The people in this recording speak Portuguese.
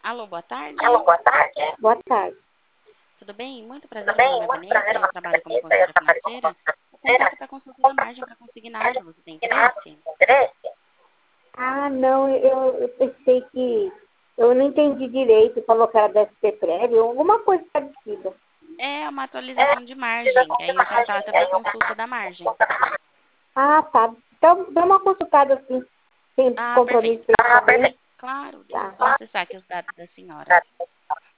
Alô, boa tarde. Alô, boa tarde. Boa tarde. Tudo bem? Muito prazer, meu nome é Vanessa e eu trabalho como consultora financeira. O contato para consulta da margem para consignado. Você tem interesse? Ah, não, eu pensei que... Eu não entendi direito, falou que era da SP Prévio, alguma coisa parecida. É uma atualização de margem. E aí o contato é para consulta da margem. Ah, tá. Então, dá uma consultada assim, sem Ah, compromisso. perfeito. Perfeito. Claro, deixa eu Tá. só acessar aqui os dados da senhora.